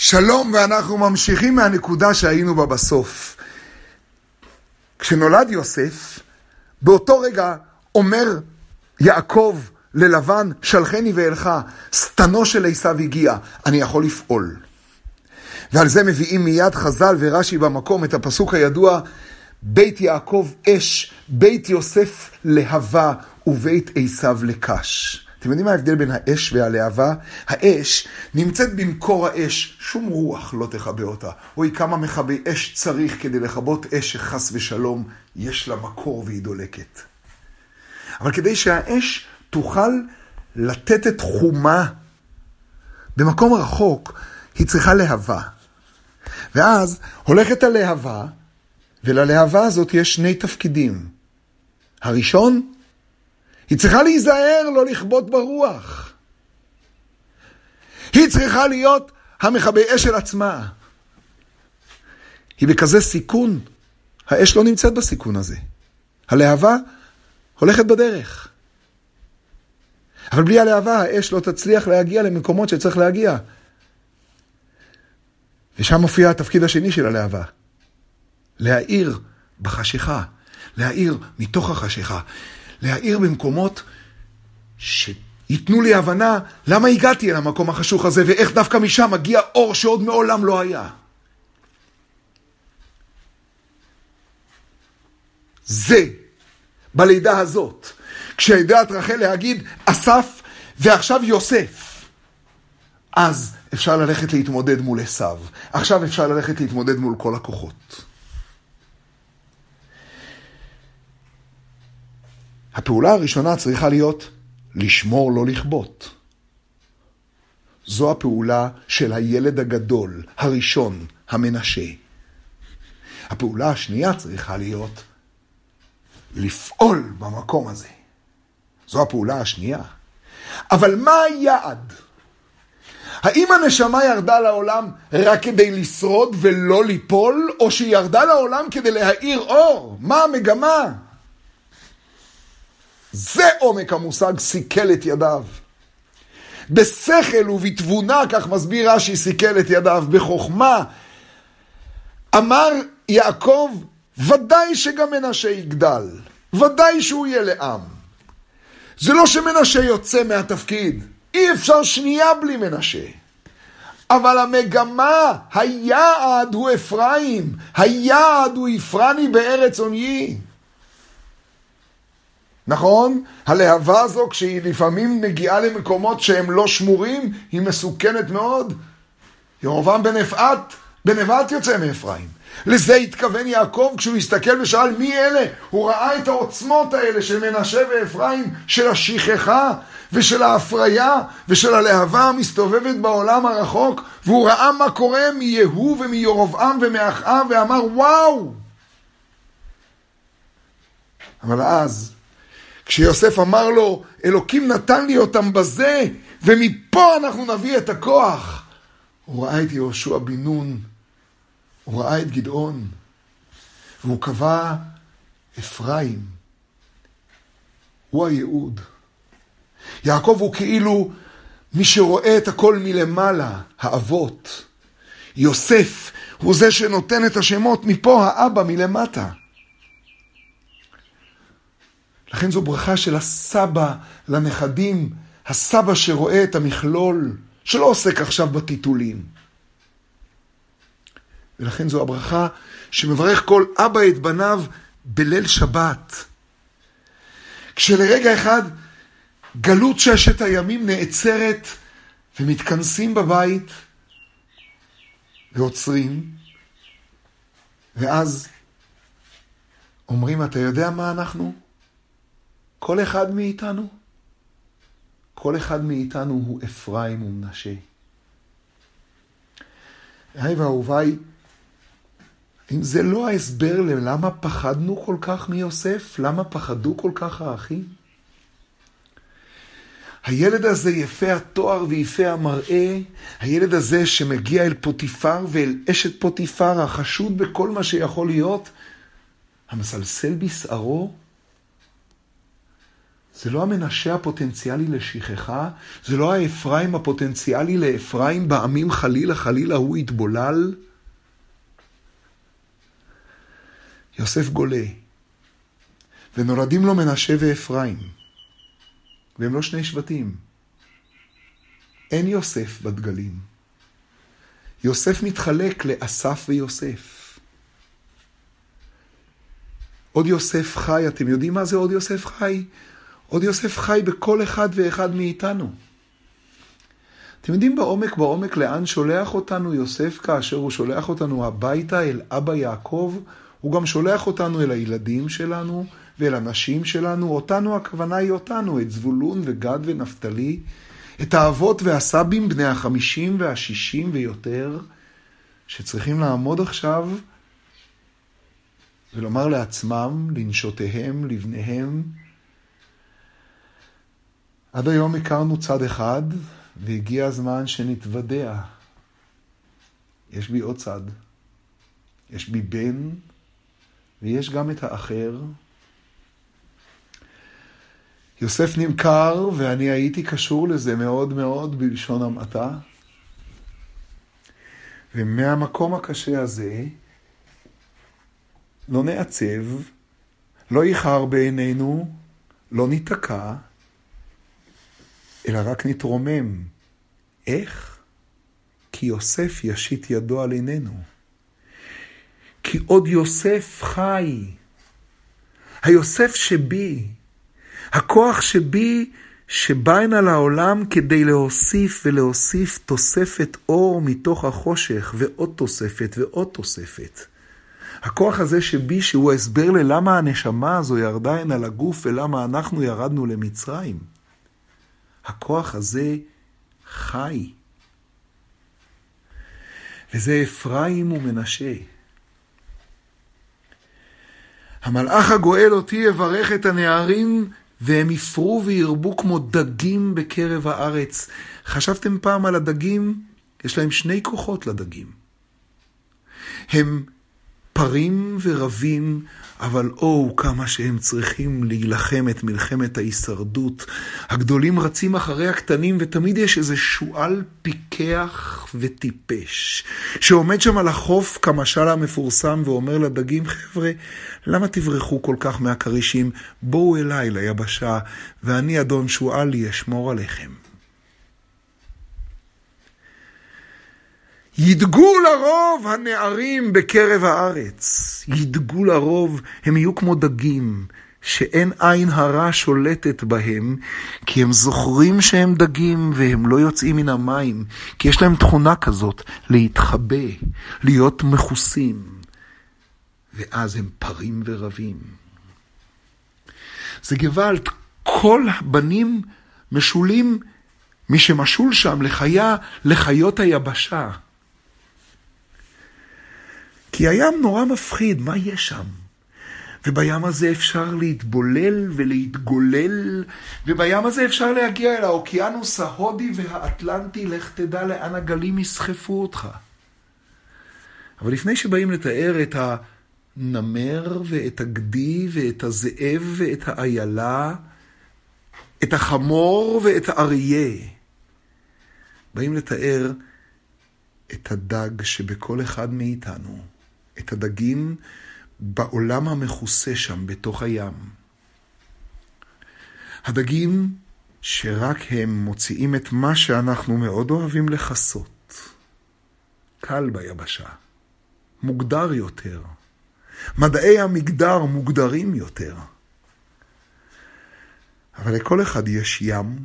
שלום, ואנחנו ממשיכים מהנקודה שהיינו בה בסוף. כשנולד יוסף, באותו רגע אומר יעקב ללבן, שלחני ואלך, סתנו של עשיו הגיע, אני יכול לפעול. ועל זה מביאים מיד חז"ל ורש"י במקום את הפסוק הידוע, בית יעקב אש, בית יוסף להבה ובית עשיו לקש. אתם יודעים מה ההבדל בין האש והלהבה? האש נמצאת במקור האש, שום רוח לא תכבה אותה. אוי, כמה מכבי אש צריך כדי לכבות אש שחס ושלום יש לה מקור והיא דולקת. אבל כדי שהאש תוכל לתת את חומה במקום רחוק, היא צריכה להבה. ואז הולכת הלהבה, וללהבה הזאת יש שני תפקידים. הראשון, היא צריכה להיזהר, לא לכבות ברוח. היא צריכה להיות המכבי אש של עצמה. היא בכזה סיכון, האש לא נמצאת בסיכון הזה. הלהבה הולכת בדרך. אבל בלי הלהבה, האש לא תצליח להגיע למקומות שצריך להגיע. ושם מופיע התפקיד השני של הלהבה. להאיר בחשיכה, להאיר מתוך החשיכה. להאיר במקומות שיתנו לי הבנה למה הגעתי אל המקום החשוך הזה, ואיך דווקא משם מגיע אור שעוד מעולם לא היה. זה, בלידה הזאת, כשהידעת רחל להגיד אסף ועכשיו יוסף, אז אפשר ללכת להתמודד מול עשיו. עכשיו אפשר ללכת להתמודד מול כל הכוחות. הפעולה הראשונה צריכה להיות לשמור לא לכבות. זו הפעולה של הילד הגדול, הראשון, המנשה. הפעולה השנייה צריכה להיות לפעול במקום הזה. זו הפעולה השנייה. אבל מה היעד? האם הנשמה ירדה לעולם רק כדי לשרוד ולא ליפול, או שהיא ירדה לעולם כדי להאיר אור? מה המגמה? זה עומק המושג סיכל את ידיו. בשכל ובתבונה, כך מסביר רש"י, סיכל את ידיו. בחוכמה אמר יעקב, ודאי שגם מנשה יגדל, ודאי שהוא יהיה לעם. זה לא שמנשה יוצא מהתפקיד, אי אפשר שנייה בלי מנשה. אבל המגמה, היעד הוא אפרים, היעד הוא יפרני בארץ עוניי. נכון? הלהבה הזו, כשהיא לפעמים מגיעה למקומות שהם לא שמורים, היא מסוכנת מאוד. ירבעם בן נבט יוצא מאפרים. לזה התכוון יעקב כשהוא הסתכל ושאל מי אלה? הוא ראה את העוצמות האלה של מנשה ואפרים, של השכחה ושל ההפריה ושל הלהבה המסתובבת בעולם הרחוק, והוא ראה מה קורה מיהו ומירבעם ומאחאב, ואמר וואו. אבל אז כשיוסף אמר לו, אלוקים נתן לי אותם בזה, ומפה אנחנו נביא את הכוח. הוא ראה את יהושע בן נון, הוא ראה את גדעון, והוא קבע אפרים. הוא הייעוד. יעקב הוא כאילו מי שרואה את הכל מלמעלה, האבות. יוסף הוא זה שנותן את השמות, מפה האבא מלמטה. לכן זו ברכה של הסבא לנכדים, הסבא שרואה את המכלול, שלא עוסק עכשיו בטיטולים. ולכן זו הברכה שמברך כל אבא את בניו בליל שבת. כשלרגע אחד גלות 6 הימים נעצרת ומתכנסים בבית ועוצרים, ואז אומרים, אתה יודע מה אנחנו? כל אחד מאיתנו? כל אחד מאיתנו הוא אפרים ומנשה. היי ואהוביי, אם זה לא ההסבר למה פחדנו כל כך מיוסף, למה פחדו כל כך האחים? הילד הזה יפה התואר ויפה המראה, הילד הזה שמגיע אל פוטיפר ואל אשת פוטיפר, החשוד בכל מה שיכול להיות, המסלסל בשערו, זה לא המנשה הפוטנציאלי לשכחה, זה לא האפרים הפוטנציאלי לאפרים בעמים חלילה חלילה הוא יתבולל. יוסף גולה, ונולדים לו מנשה ואפרים, והם לא שני שבטים. אין יוסף בדגלים. יוסף מתחלק לאסף ויוסף. עוד יוסף חי, אתם יודעים מה זה עוד יוסף חי? עוד יוסף חי בכל אחד ואחד מאיתנו. אתם יודעים בעומק לאן שולח אותנו יוסף כאשר הוא שולח אותנו הביתה אל אבא יעקב? הוא גם שולח אותנו אל הילדים שלנו ואל הנשים שלנו. אותנו, הכוונה היא אותנו, את זבולון וגד ונפתלי, את האבות והסבים בני 50 וה-60 ויותר, שצריכים לעמוד עכשיו ולומר לעצמם, לנשותיהם, לבניהם, עד היום הכרנו צד אחד, והגיע הזמן שנתוודע. יש בי עוד צד. יש בי בן, ויש גם את האחר. יוסף נמכר, ואני הייתי קשור לזה מאוד מאוד בלשון המעטה. ומהמקום הקשה הזה, לא נעצב, לא ייחר בעינינו, לא ניתקע, אלא רק נתרומם. איך? כי יוסף ישית ידו על עינינו. כי עוד יוסף חי. היוסף שבי, הכוח שבי שבא הנה לעולם כדי להוסיף ולהוסיף תוספת אור מתוך החושך, ועוד תוספת ועוד תוספת. הכוח הזה שבי, שהוא ההסבר ללמה הנשמה הזו ירדה הנה לגוף ולמה אנחנו ירדנו למצרים. הכוח הזה חי. וזה אפרים ומנשה. המלאך הגואל אותי יברך את הנערים, והם יפרו וירבו כמו דגים בקרב הארץ. חשבתם פעם על הדגים? יש להם שני כוחות לדגים. הם פרים ורבים, אבל כמה שהם צריכים להילחם את מלחמת ההישרדות. הגדולים רצים אחרי הקטנים, ותמיד יש איזה שואל פיקח וטיפש, שעומד שם על החוף כמשל המפורסם, ואומר לדגים, חבר'ה, למה תברחו כל כך מהקרישים? בואו אליי ליבשה, ואני אדון שואלי אשמור עליכם. ידגו לרוב הנערים בקרב הארץ. ידגו לרוב, הם יהיו כמו דגים, שאין עין הרע שולטת בהם, כי הם זוכרים שהם דגים והם לא יוצאים מן המים, כי יש להם תכונה כזאת, להתחבא, להיות מחוסים, ואז הם פרים ורבים. זה גוואלד, כל הבנים משולים, מי שמשול שם לחיות היבשה. כי הים נורא מפחיד, מה יש שם? ובים הזה אפשר להתבולל ולהתגולל, ובים הזה אפשר להגיע אל האוקיינוס ההודי והאטלנטי, לך תדע לאן הגלים יסחפו אותך. אבל לפני שבאים לתאר את הנמר ואת הגדי ואת הזאב ואת האיילה, את החמור ואת האריה, באים לתאר את הדג שבכל אחד מאיתנו, את הדגים בעולם המכוסה שם בתוך הים. הדגים שרק הם מוציאים את מה שאנחנו מאוד אוהבים לחסות. קל ביבשה, מוגדר יותר. מדעי המגדר מוגדרים יותר. אבל לכל אחד יש ים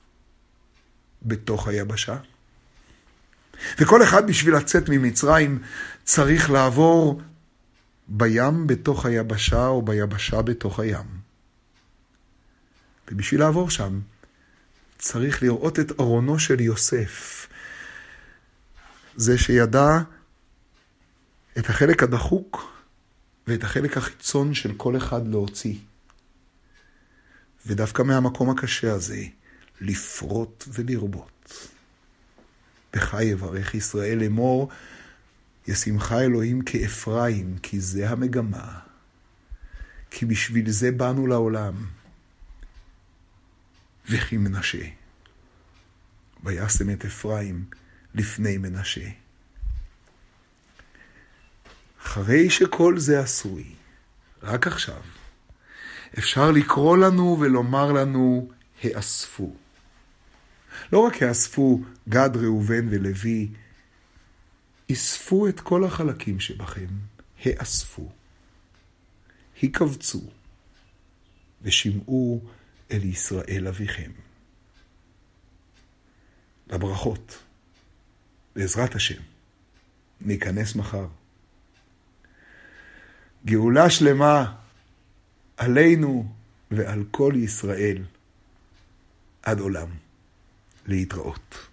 בתוך היבשה. וכל אחד בשביל לצאת ממצרים צריך לעבור בים בתוך היבשה או ביבשה בתוך הים. ובשביל לעבור שם צריך לראות את ארונו של יוסף. זה שידע את החלק הדחוק ואת החלק החיצון של כל אחד להוציא. ודווקא מהמקום הקשה הזה לפרוט ולרבות. בך יברך ישראל לאמור, ישימך אלוהים כאפרים, כי זה המגמה. כי בשביל זה באנו לעולם. וכי מנשה. וישם את אפרים לפני מנשה. אחרי שכל זה עשוי, רק עכשיו, אפשר לקרוא לנו ולומר לנו, האספו. לא רק האספו גד, ראובן ולוי, אספו את כל החלקים שבכם, האספו. הקבצו ושמעו אל ישראל אביכם. לברכות, בעזרת השם, ניכנס מחר. גאולה שלמה עלינו ועל כל ישראל עד עולם. להתראות.